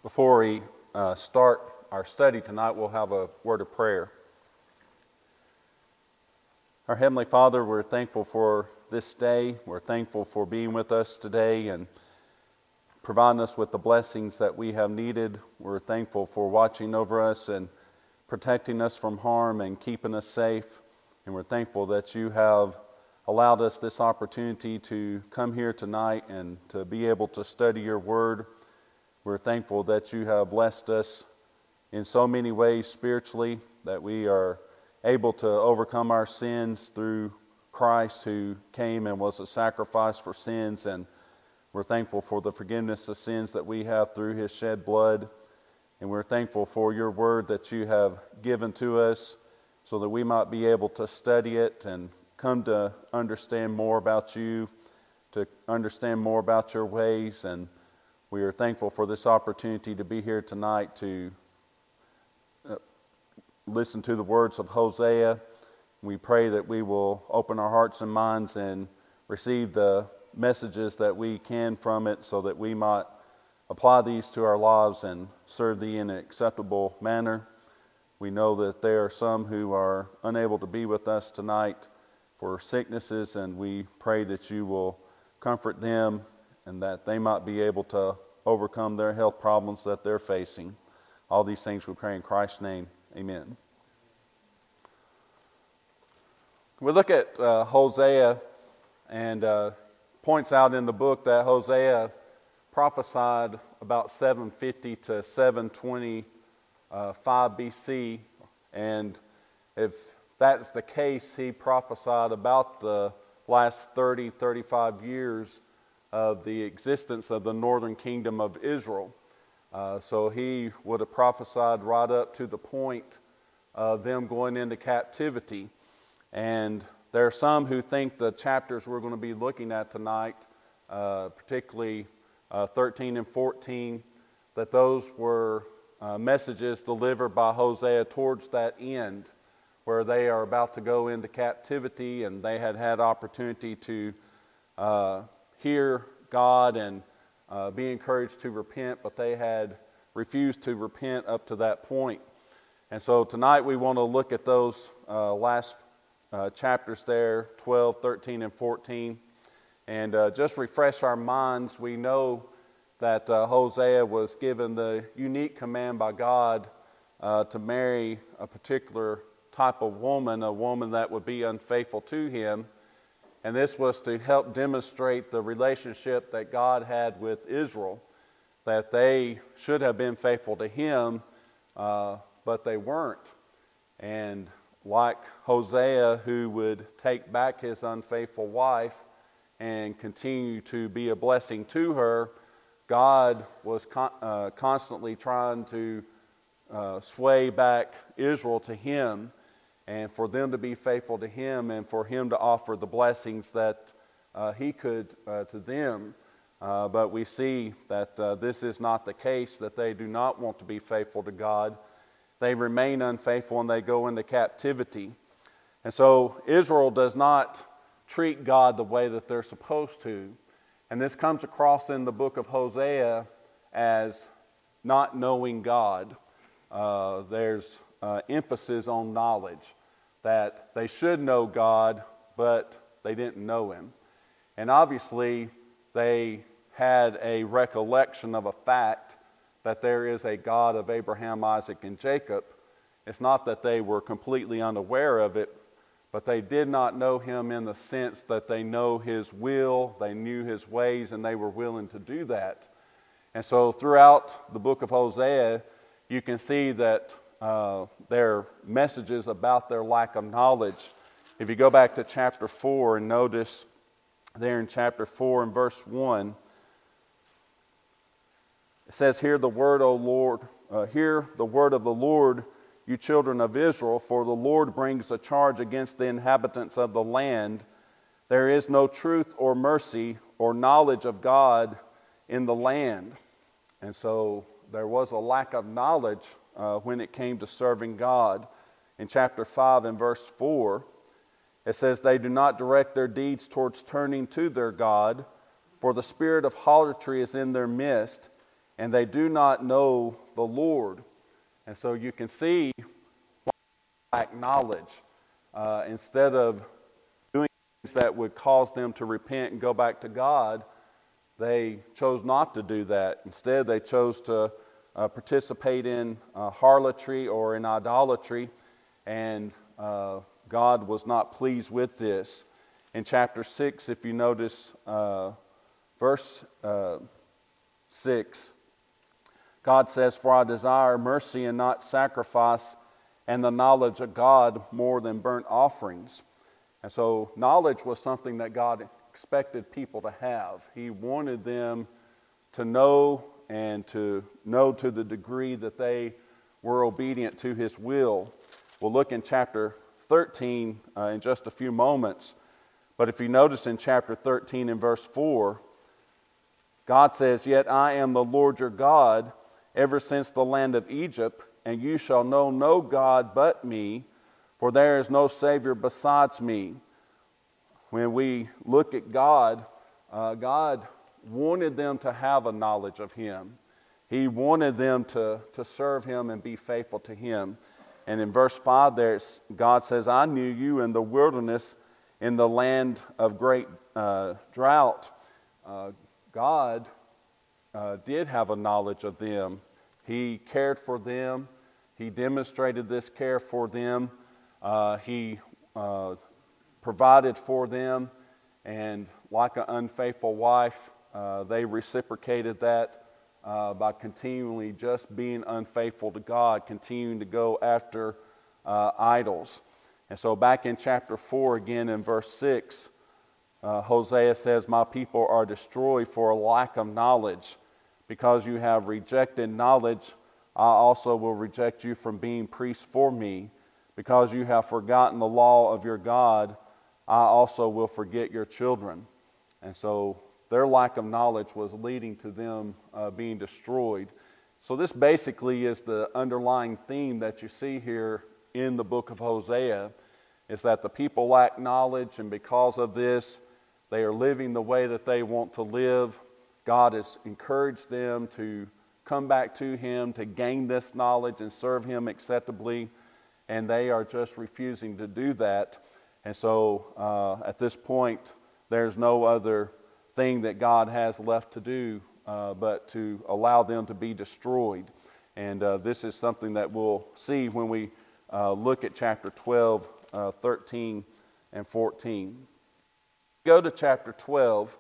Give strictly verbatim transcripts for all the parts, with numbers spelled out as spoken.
Before we uh, start our study tonight, we'll have a word of prayer. Our Heavenly Father, we're thankful for this day. We're thankful for being with us today and providing us with the blessings that we have needed. We're thankful for watching over us and protecting us from harm and keeping us safe. And we're thankful that you have allowed us this opportunity to come here tonight and to be able to study your word. We're thankful that you have blessed us in so many ways spiritually, that we are able to overcome our sins through Christ, who came and was a sacrifice for sins. And we're thankful for the forgiveness of sins that we have through his shed blood. And we're thankful for your word that you have given to us so that we might be able to study it and come to understand more about you, to understand more about your ways. And we are thankful for this opportunity to be here tonight to uh, listen to the words of Hosea. We pray that we will open our hearts and minds and receive the messages that we can from it so that we might apply these to our lives and serve thee in an acceptable manner. We know that there are some who are unable to be with us tonight for sicknesses, and we pray that you will comfort them and that they might be able to overcome their health problems that they're facing. All these things we pray in Christ's name. Amen. We look at uh, Hosea, and uh, points out in the book that Hosea prophesied about seven fifty to seven twenty-five B C, and if that's the case, he prophesied about the last thirty, thirty-five years of the existence of the northern kingdom of Israel. Uh, so he would have prophesied right up to the point of them going into captivity. And there are some who think the chapters we're going to be looking at tonight, uh, particularly uh, thirteen and fourteen, that those were uh, messages delivered by Hosea towards that end, where they are about to go into captivity, and they had had opportunity to uh, hear God and uh, be encouraged to repent, but they had refused to repent up to that point. And so tonight we want to look at those uh, last uh, chapters there, twelve, thirteen, and fourteen, and uh, just refresh our minds. We know that uh, Hosea was given the unique command by God uh, to marry a particular type of woman, a woman that would be unfaithful to him. And this was to help demonstrate the relationship that God had with Israel, that they should have been faithful to him, uh, but they weren't. And like Hosea, who would take back his unfaithful wife and continue to be a blessing to her, God was con- uh, constantly trying to uh, sway back Israel to him, and for them to be faithful to him, and for him to offer the blessings that uh, he could uh, to them. Uh, but we see that uh, this is not the case, that they do not want to be faithful to God. They remain unfaithful and they go into captivity. And so Israel does not treat God the way that they're supposed to. And this comes across in the book of Hosea as not knowing God. Uh, there's uh, emphasis on knowledge, that they should know God, but they didn't know him. And obviously, they had a recollection of a fact that there is a God of Abraham, Isaac, and Jacob. It's not that they were completely unaware of it, but they did not know him in the sense that they know his will, they knew his ways, and they were willing to do that. And so throughout the book of Hosea, you can see that Uh, their messages about their lack of knowledge. If you go back to chapter four and notice there in chapter four and verse one, it says, Hear the word, O Lord, uh, hear the word of the Lord, you children of Israel, for the Lord brings a charge against the inhabitants of the land. There is no truth or mercy or knowledge of God in the land. And so there was a lack of knowledge Uh, when it came to serving God. In chapter five and verse four, it says, They do not direct their deeds towards turning to their God, for the spirit of harlotry is in their midst, and they do not know the Lord. And so you can see why they lack knowledge. Uh, instead of doing things that would cause them to repent and go back to God, they chose not to do that. Instead, they chose to uh, participate in uh, harlotry or in idolatry, and uh, God was not pleased with this. In chapter six, if you notice uh, verse uh, six, God says, "For I desire mercy and not sacrifice, and the knowledge of God more than burnt offerings." And so knowledge was something that God expected people to have. He wanted them to know, and to know to the degree that they were obedient to His will. We'll look in chapter thirteen uh, in just a few moments. But if you notice in chapter thirteen and verse four, God says, "Yet I am the Lord your God, ever since the land of Egypt, and you shall know no God but me, for there is no Savior besides me." When we look at God, uh, God wanted them to have a knowledge of Him. He wanted them to, to serve Him and be faithful to Him. And in verse five there, God says, "I knew you in the wilderness, in the land of great uh, drought." Uh, God uh, did have a knowledge of them. He cared for them. He demonstrated this care for them. Uh, he uh, provided for them. And like an unfaithful wife, uh, they reciprocated that uh, by continually just being unfaithful to God, continuing to go after uh, idols. And so back in chapter four, again in verse six, uh, Hosea says, "My people are destroyed for a lack of knowledge. Because you have rejected knowledge, I also will reject you from being priests for me. Because you have forgotten the law of your God, I also will forget your children." And so their lack of knowledge was leading to them uh, being destroyed. So this basically is the underlying theme that you see here in the book of Hosea, is that the people lack knowledge, and because of this, they are living the way that they want to live. God has encouraged them to come back to Him, to gain this knowledge and serve Him acceptably, and they are just refusing to do that. And so uh, at this point, there's no other thing that God has left to do uh, but to allow them to be destroyed. And uh, this is something that we'll see when we uh, look at chapter twelve, uh, thirteen, and fourteen. Go to chapter twelve.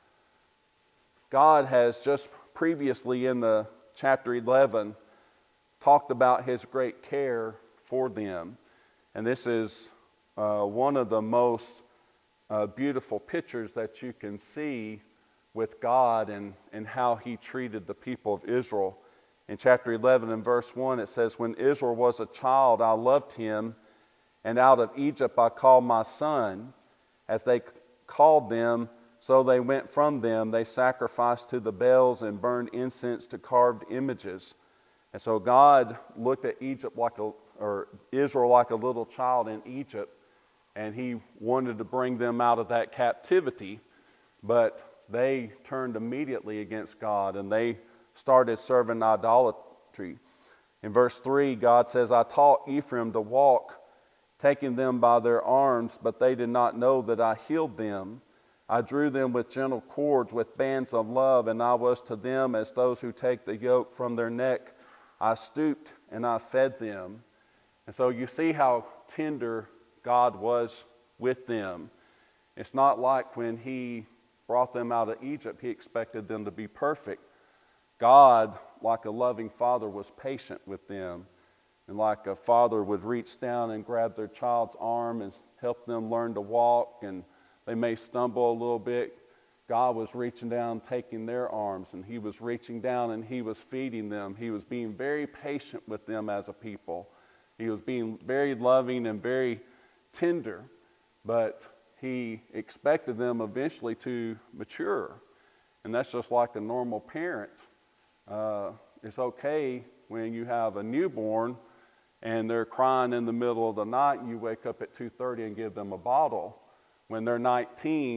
God has just previously in the chapter eleven talked about His great care for them. And this is uh, one of the most uh, beautiful pictures that you can see with God and, and how He treated the people of Israel. In chapter eleven and verse one, it says, "When Israel was a child, I loved him, and out of Egypt I called my son. As they called them, so they went from them. They sacrificed to the Baals and burned incense to carved images." And so God looked at Egypt like a, or Israel like a little child in Egypt, and He wanted to bring them out of that captivity, but they turned immediately against God, and they started serving idolatry. In verse three, God says, "I taught Ephraim to walk, taking them by their arms, but they did not know that I healed them. I drew them with gentle cords, with bands of love, and I was to them as those who take the yoke from their neck. I stooped and I fed them." And so you see how tender God was with them. It's not like when He brought them out of Egypt, He expected them to be perfect. God, like a loving father, was patient with them. And like a father would reach down and grab their child's arm and help them learn to walk, and they may stumble a little bit, God was reaching down, taking their arms, and He was reaching down and He was feeding them. He was being very patient with them as a people. He was being very loving and very tender, but He expected them eventually to mature. And that's just like a normal parent. Uh, it's okay when you have a newborn and they're crying in the middle of the night, you wake up at two thirty and give them a bottle. When they're nineteen,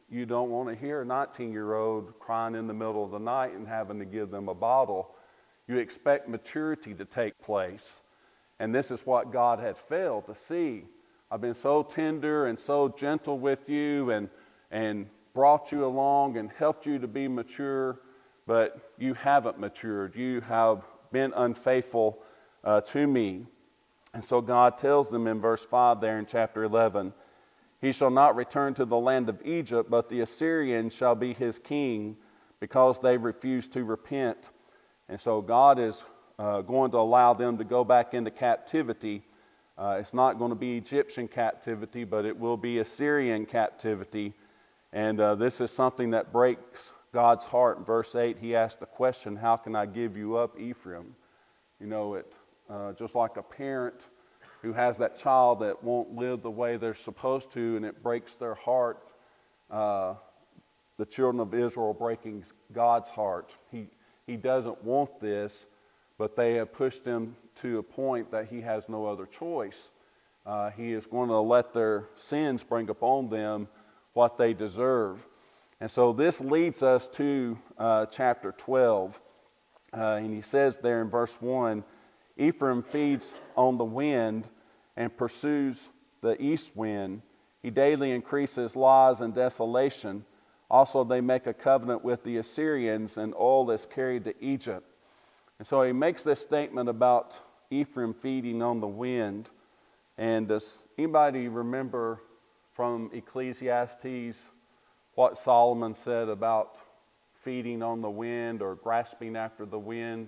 you don't want to hear a nineteen-year-old crying in the middle of the night and having to give them a bottle. You expect maturity to take place. And this is what God had failed to see. I've been so tender and so gentle with you and, and brought you along and helped you to be mature, but you haven't matured. You have been unfaithful uh, to me. And so God tells them in verse five there in chapter eleven, he shall not return to the land of Egypt, but the Assyrian shall be his king, because they refused to repent. And so God is uh, going to allow them to go back into captivity. Uh, it's not going to be Egyptian captivity, but it will be Assyrian captivity. And uh, this is something that breaks God's heart. In verse eight, he asked the question, how can I give you up, Ephraim? You know, it uh, just like a parent who has that child that won't live the way they're supposed to, and it breaks their heart. Uh, the children of Israel breaking God's heart. He, he doesn't want this, but they have pushed him to a point that he has no other choice. Uh, he is going to let their sins bring upon them what they deserve. And so this leads us to uh, chapter twelve. Uh, and he says there in verse one, Ephraim feeds on the wind and pursues the east wind. He daily increases lies and desolation. Also they make a covenant with the Assyrians, and oil is carried to Egypt. And so he makes this statement about Ephraim feeding on the wind. And does anybody remember from Ecclesiastes what Solomon said about feeding on the wind or grasping after the wind?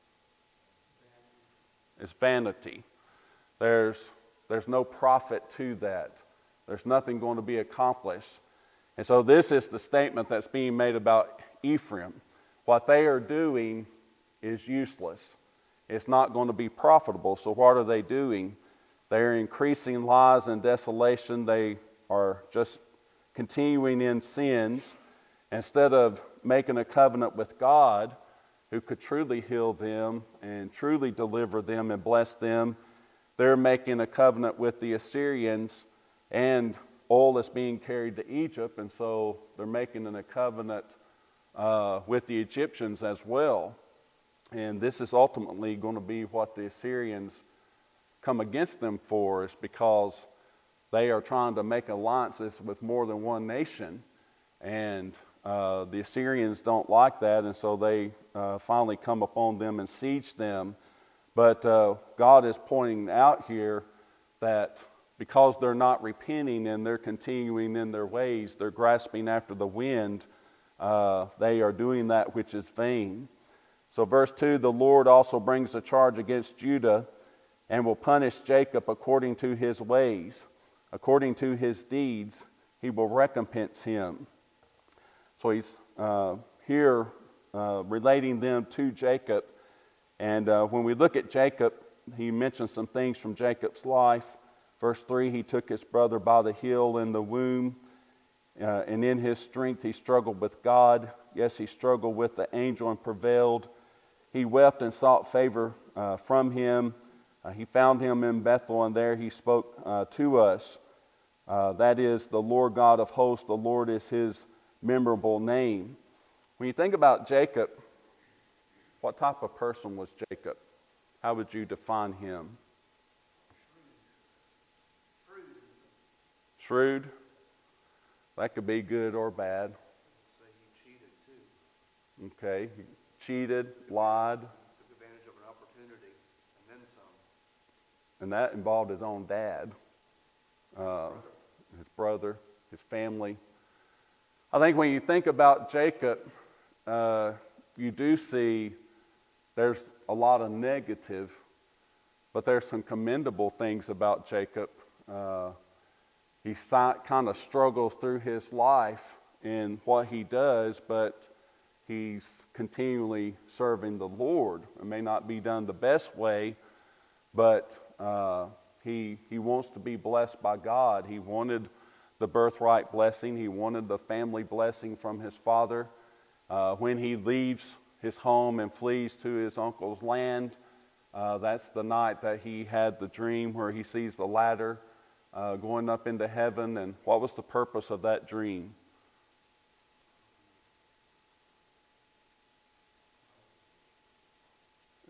It's vanity. There's, there's no profit to that. There's nothing going to be accomplished. And so this is the statement that's being made about Ephraim. What they are doing is useless. It's not going to be profitable. So what are they doing? They're increasing lies and desolation. They are just continuing in sins. Instead of making a covenant with God, who could truly heal them and truly deliver them and bless them, they're making a covenant with the Assyrians, and oil is being carried to Egypt, and so they're making a covenant uh, with the Egyptians as well. And this is ultimately going to be what the Assyrians come against them for, is because they are trying to make alliances with more than one nation, and uh, the Assyrians don't like that, and so they uh, finally come upon them and siege them. But uh, God is pointing out here that because they're not repenting and they're continuing in their ways, they're grasping after the wind, uh, they are doing that which is vain. So verse two, the Lord also brings a charge against Judah and will punish Jacob according to his ways. According to his deeds, he will recompense him. So he's uh, here uh, relating them to Jacob. And uh, when we look at Jacob, he mentions some things from Jacob's life. Verse three, he took his brother by the heel in the womb, uh, and in his strength he struggled with God. Yes, he struggled with the angel and prevailed. He wept and sought favor uh, from him. Uh, he found him in Bethel, and there he spoke uh, to us. Uh, that is the Lord God of hosts. The Lord is his memorable name. When you think about Jacob, what type of person was Jacob? How would you define him? Shrewd. Shrewd? That could be good or bad. Say he cheated too. Okay. He cheated, lied. Took advantage of an opportunity, and then some. And that involved his own dad, uh, his brother, his family. I think when you think about Jacob, uh, you do see there's a lot of negative, but there's some commendable things about Jacob. Uh, he kind of struggles through his life in what he does, but he's continually serving the Lord. It may not be done the best way, but uh, he he wants to be blessed by God. He wanted the birthright blessing. He wanted the family blessing from his father. Uh, when he leaves his home and flees to his uncle's land, uh, that's the night that he had the dream where he sees the ladder uh, going up into heaven. And what was the purpose of that dream?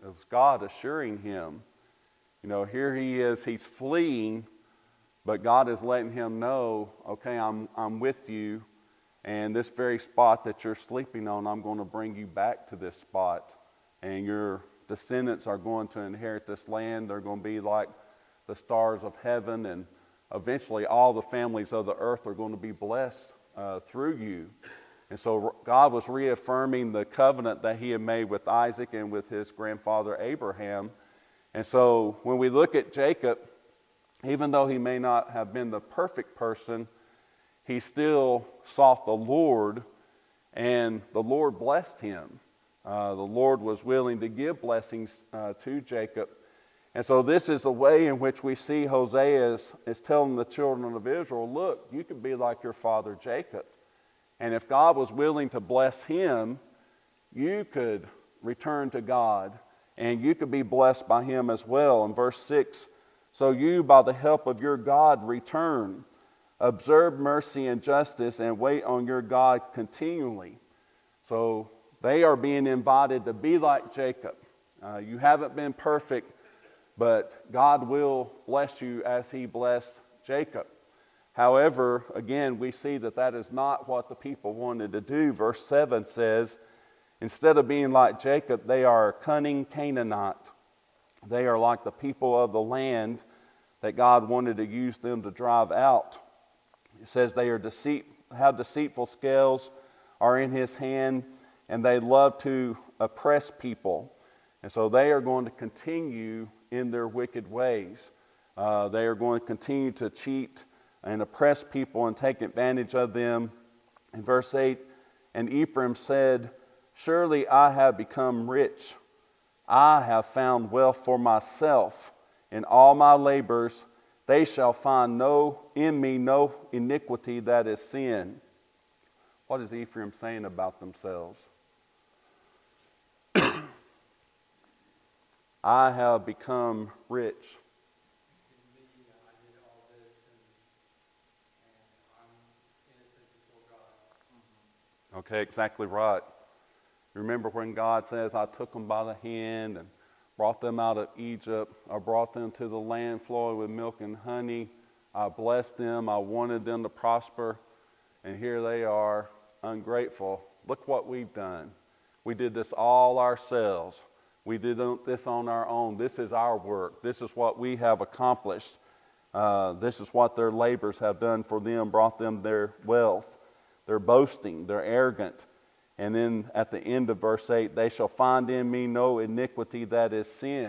It was God assuring him. You know, here he is, he's fleeing, but God is letting him know, okay, I'm, I'm with you, and this very spot that you're sleeping on, I'm going to bring you back to this spot, and your descendants are going to inherit this land. They're going to be like the stars of heaven, and eventually all the families of the earth are going to be blessed uh, through you. And so God was reaffirming the covenant that he had made with Isaac and with his grandfather Abraham. And so when we look at Jacob, even though he may not have been the perfect person, he still sought the Lord, and the Lord blessed him. Uh, the Lord was willing to give blessings uh, to Jacob. And so this is a way in which we see Hosea is, is telling the children of Israel, look, you could be like your father Jacob. And if God was willing to bless him, you could return to God, and you could be blessed by him as well. In verse six, so you, by the help of your God, return. Observe mercy and justice, and wait on your God continually. So they are being invited to be like Jacob. Uh, you haven't been perfect, but God will bless you as he blessed Jacob. However, again, we see that that is not what the people wanted to do. Verse seven says, instead of being like Jacob, they are a cunning Canaanite. They are like the people of the land that God wanted to use them to drive out. It says they are deceit, have deceitful scales are in his hand, and they love to oppress people. And so they are going to continue in their wicked ways. Uh, they are going to continue to cheat and oppress people and take advantage of them. In verse eight, and Ephraim said, surely I have become rich. I have found wealth for myself. In all my labors, they shall find no in me no iniquity that is sin. What is Ephraim saying about themselves? I have become rich. Okay, exactly right. Remember when God says, I took them by the hand and brought them out of Egypt. I brought them to the land flowing with milk and honey. I blessed them. I wanted them to prosper. And here they are, ungrateful. Look what we've done. We did this all ourselves. We did this on our own. This is our work. This is what we have accomplished. Uh, this is what their labors have done for them, brought them their wealth. They're boasting. They're arrogant. And then at the end of verse eight, they shall find in me no iniquity that is sin.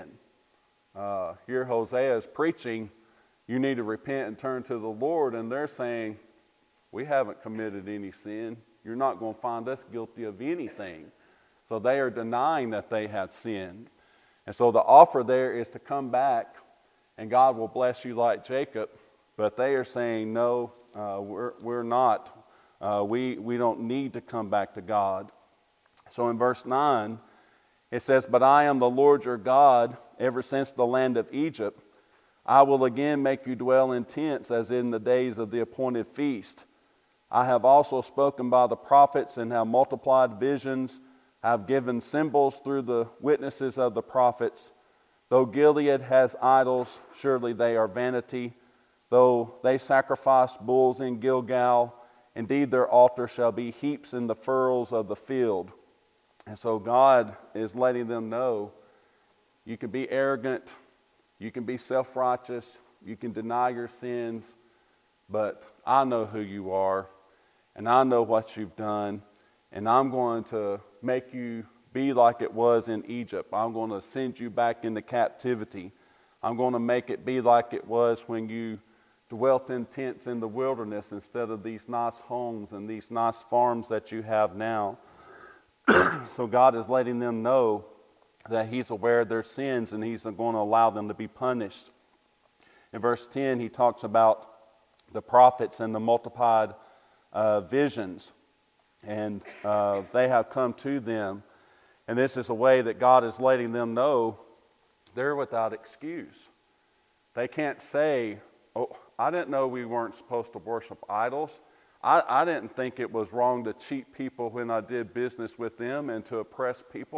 Uh, here Hosea is preaching, you need to repent and turn to the Lord. And they're saying, we haven't committed any sin. You're not going to find us guilty of anything. So they are denying that they have sinned. And so the offer there is to come back and God will bless you like Jacob. But they are saying, no, uh, we're, we're not. Uh, we, we don't need to come back to God. So in verse nine, it says, but I am the Lord your God, ever since the land of Egypt. I will again make you dwell in tents as in the days of the appointed feast. I have also spoken by the prophets and have multiplied visions. I have given symbols through the witnesses of the prophets. Though Gilead has idols, surely they are vanity. Though they sacrifice bulls in Gilgal, indeed their altar shall be heaps in the furrows of the field. And so God is letting them know, you can be arrogant, you can be self-righteous, you can deny your sins, but I know who you are, and I know what you've done, and I'm going to make you be like it was in Egypt. I'm going to send you back into captivity. I'm going to make it be like it was when you dwelt in tents in the wilderness instead of these nice homes and these nice farms that you have now. So God is letting them know that He's aware of their sins and He's going to allow them to be punished. In verse ten, He talks about the prophets and the multiplied uh, visions. And uh, they have come to them. And this is a way that God is letting them know they're without excuse. They can't say, oh, I didn't know we weren't supposed to worship idols. I, I didn't think it was wrong to cheat people when I did business with them and to oppress people.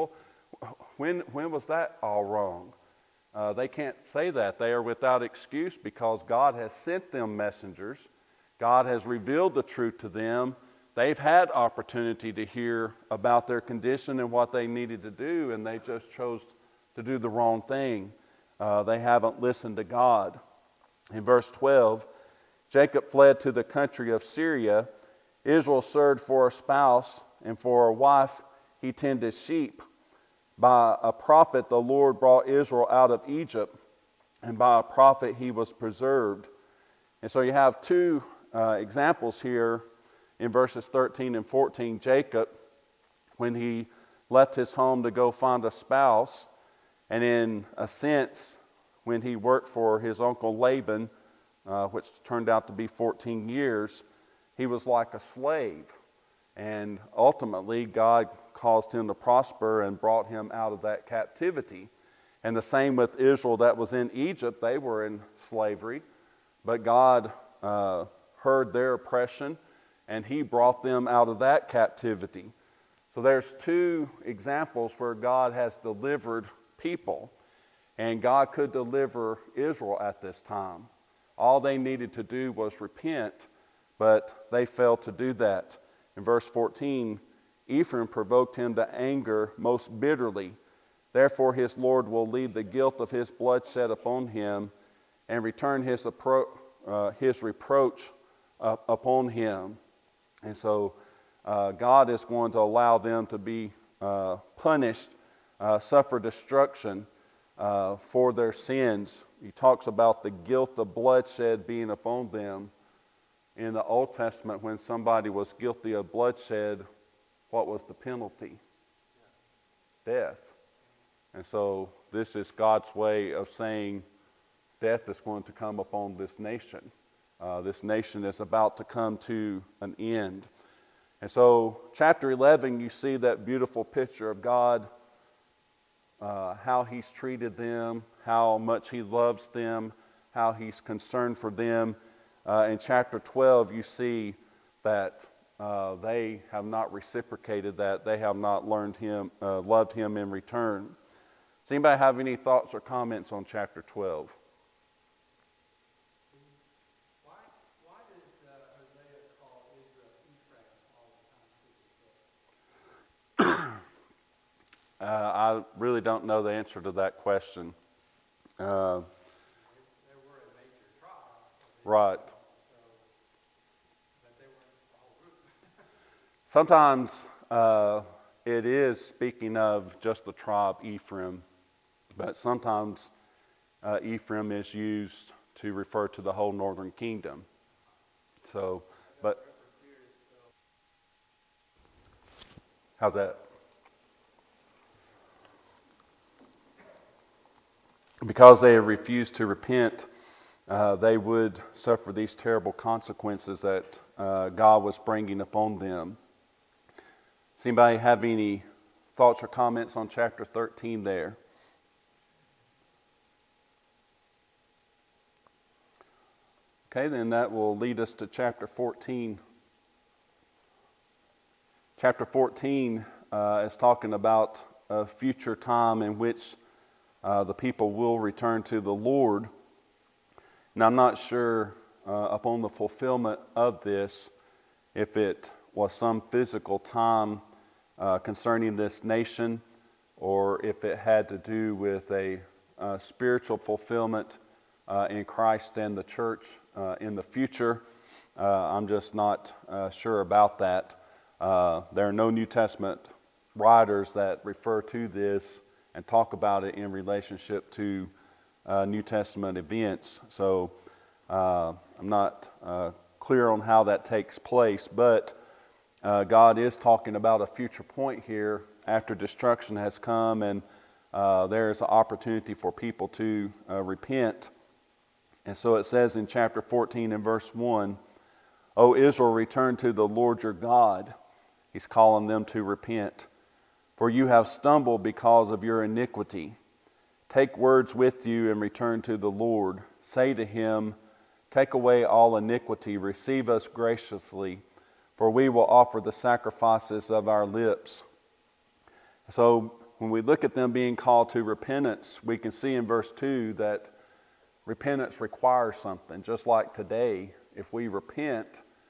when, when was that all wrong? Uh, they can't say that. They are without excuse because God has sent them messengers. God has revealed the truth to them. They've had opportunity to hear about their condition and what they needed to do, and they just chose to do the wrong thing. Uh, they haven't listened to God. In verse twelve, Jacob fled to the country of Syria. Israel served for a spouse, and for a wife he tended sheep. By a prophet the Lord brought Israel out of Egypt, and by a prophet he was preserved. And so you have two uh, examples here in verses thirteen and fourteen. Jacob, when he left his home to go find a spouse, and in a sense, when he worked for his uncle Laban, uh, which turned out to be fourteen years, he was like a slave. And ultimately, God caused him to prosper and brought him out of that captivity. And the same with Israel that was in Egypt. They were in slavery, but God uh, heard their oppression, and he brought them out of that captivity. So there's two examples where God has delivered people, and God could deliver Israel at this time. All they needed to do was repent, but they failed to do that. In verse fourteen, Ephraim provoked him to anger most bitterly. Therefore his Lord will lead the guilt of his bloodshed upon him and return his, appro- uh, his reproach uh, upon him. And so uh, God is going to allow them to be uh, punished, uh, suffer destruction uh, for their sins. He talks about the guilt of bloodshed being upon them. In the Old Testament, when somebody was guilty of bloodshed, what was the penalty? Death. And so this is God's way of saying death is going to come upon this nation. Uh, this nation is about to come to an end. And so chapter eleven, you see that beautiful picture of God, uh, how he's treated them, how much he loves them, how he's concerned for them. Uh, in chapter twelve, you see that uh, they have not reciprocated that. They have not learned him, uh, loved him in return. Does anybody have any thoughts or comments on chapter twelve? Why, why does uh, Hosea call Israel Ephraim all the time to this book? Uh, I really don't know the answer to that question. Uh, They were a major tribe. right. So, but they weren't the whole group. Sometimes uh, it is speaking of just the tribe Ephraim, but sometimes uh, Ephraim is used to refer to the whole northern kingdom. So, but how's that? Because they have refused to repent, uh, they would suffer these terrible consequences that uh, God was bringing upon them. Does anybody have any thoughts or comments on chapter thirteen there? Okay, then that will lead us to chapter fourteen. Chapter fourteen uh, is talking about a future time in which uh, the people will return to the Lord. And I'm not sure uh, upon the fulfillment of this, if it was some physical time uh, concerning this nation, or if it had to do with a uh, spiritual fulfillment uh, in Christ and the church uh, in the future. Uh, I'm just not uh, sure about that. Uh, there are no New Testament writers that refer to this and talk about it in relationship to uh, New Testament events. So uh, I'm not uh, clear on how that takes place, but uh, God is talking about a future point here after destruction has come, and uh, there is an opportunity for people to uh, repent. And so it says in chapter fourteen and verse one, O Israel, return to the Lord your God. He's calling them to repent. For you have stumbled because of your iniquity. Take words with you and return to the Lord. Say to him, take away all iniquity, receive us graciously, for we will offer the sacrifices of our lips. So when we look at them being called to repentance, we can see in verse two that repentance requires something. Just like today, if we repent,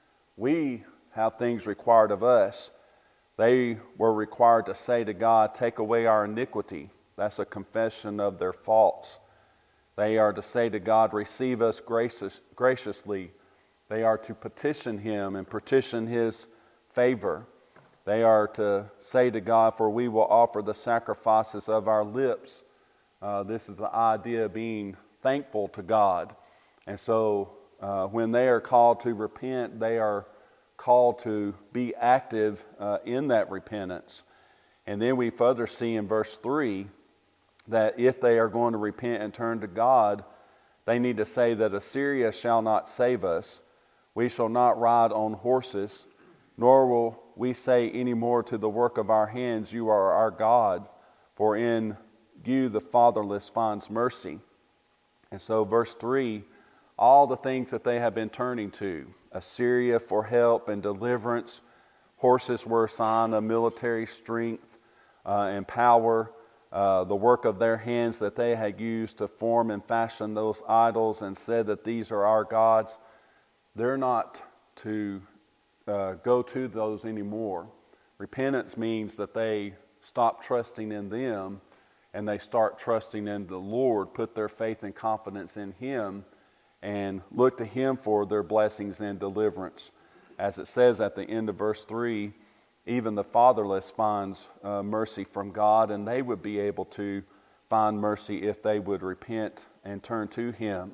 we have things required of us. They were required to say to God, take away our iniquity. That's a confession of their faults. They are to say to God, receive us gracious, graciously. They are to petition Him and petition His favor. They are to say to God, for we will offer the sacrifices of our lips. Uh, this is the idea of being thankful to God. And so uh, when they are called to repent, they are called to be active uh, in that repentance. And then we further see in verse three that if they are going to repent and turn to God, they need to say that Assyria shall not save us. We shall not ride on horses, nor will we say any more to the work of our hands, you are our God, for in you the fatherless finds mercy. And so verse three, all the things that they have been turning to, Assyria for help and deliverance, horses were a sign of military strength uh, and power, uh, the work of their hands that they had used to form and fashion those idols and said that these are our gods, they're not to uh, go to those anymore. Repentance means that they stop trusting in them and they start trusting in the Lord, put their faith and confidence in Him, and look to Him for their blessings and deliverance. As it says at the end of verse three, even the fatherless finds uh, mercy from God, and they would be able to find mercy if they would repent and turn to Him.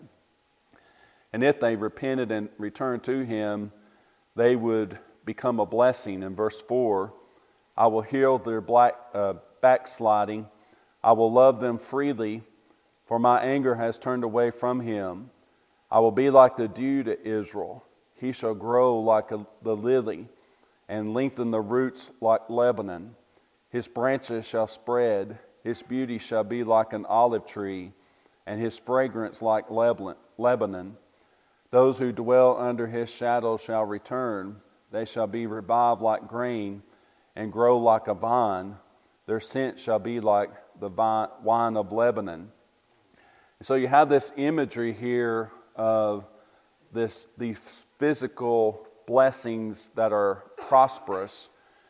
And if they repented and returned to Him, they would become a blessing. In verse four, I will heal their black, uh, backsliding. I will love them freely, for my anger has turned away from him. I will be like the dew to Israel. He shall grow like a, the lily and lengthen the roots like Lebanon. His branches shall spread. His beauty shall be like an olive tree, and his fragrance like Lebanon. Those who dwell under his shadow shall return. They shall be revived like grain and grow like a vine. Their scent shall be like the vine, wine of Lebanon. So you have this imagery here of this these physical blessings that are prosperous,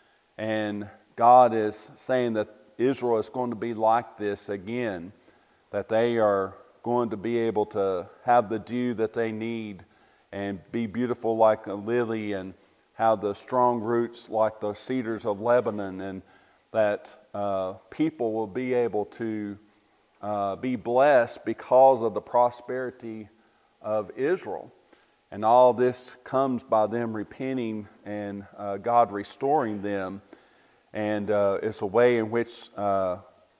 and God is saying that Israel is going to be like this again, that they are going to be able to have the dew that they need and be beautiful like a lily and have the strong roots like the cedars of Lebanon, and that uh, people will be able to uh, be blessed because of the prosperity of Israel. And all this comes by them repenting and uh, God restoring them. And uh, it's a way in which uh,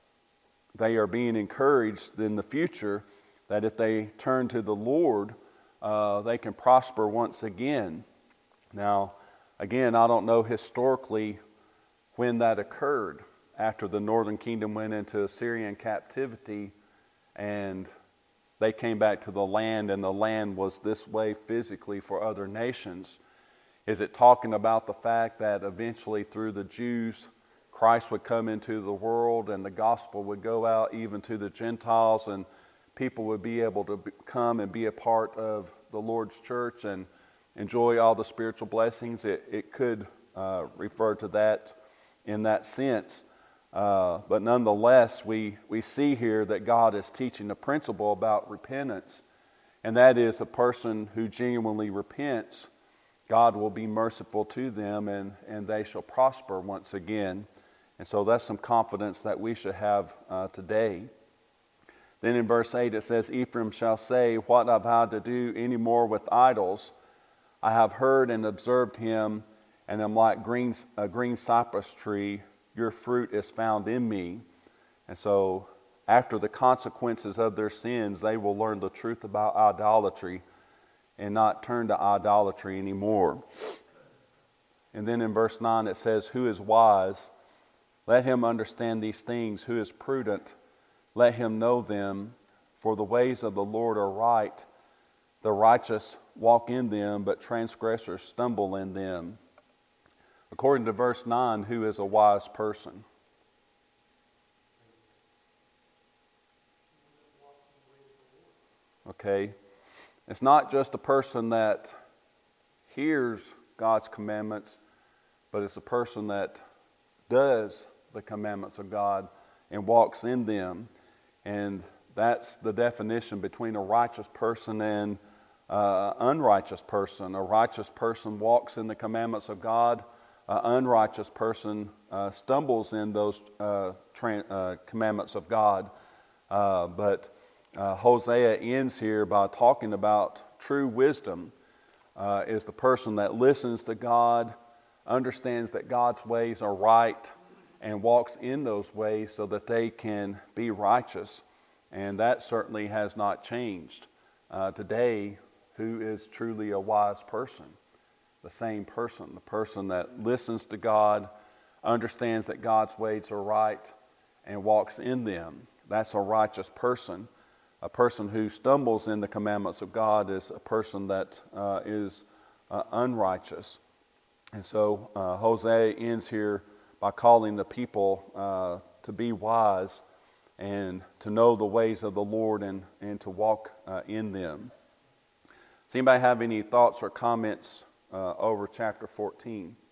they are being encouraged in the future that if they turn to the Lord, uh, they can prosper once again. Now, again, I don't know historically when that occurred, after the northern kingdom went into Assyrian captivity and they came back to the land, and the land was this way physically for other nations. Is it talking about the fact that eventually through the Jews, Christ would come into the world and the gospel would go out even to the Gentiles, and people would be able to come and be a part of the Lord's church and enjoy all the spiritual blessings? It, it could uh, refer to that in that sense. Uh, but nonetheless, we, we see here that God is teaching a principle about repentance, and that is a person who genuinely repents, God will be merciful to them, and, and they shall prosper once again. And so that's some confidence that we should have uh, today. Then in verse eight it says, Ephraim shall say, what have I to do any more with idols? I have heard and observed him, and am like green, a green cypress tree. Your fruit is found in me. And so after the consequences of their sins, they will learn the truth about idolatry and not turn to idolatry anymore. And then in verse nine it says, who is wise? Let him understand these things. Who is prudent? Let him know them. For the ways of the Lord are right. The righteous walk in them, but transgressors stumble in them. According to verse nine, who is a wise person? Okay? It's not just a person that hears God's commandments, but it's a person that does the commandments of God and walks in them. And that's the definition between a righteous person and uh, unrighteous person. A righteous person walks in the commandments of God. An unrighteous person uh, stumbles in those uh, tra- uh, commandments of God. Uh, but uh, Hosea ends here by talking about true wisdom uh, is the person that listens to God, understands that God's ways are right, and walks in those ways so that they can be righteous. And that certainly has not changed. Uh, today, who is truly a wise person? The same person, the person that listens to God, understands that God's ways are right, and walks in them. That's a righteous person. A person who stumbles in the commandments of God is a person that uh, is uh, unrighteous. And so uh, Hosea ends here by calling the people uh, to be wise and to know the ways of the Lord and, and to walk uh, in them. Does anybody have any thoughts or comments uh, over chapter fourteen?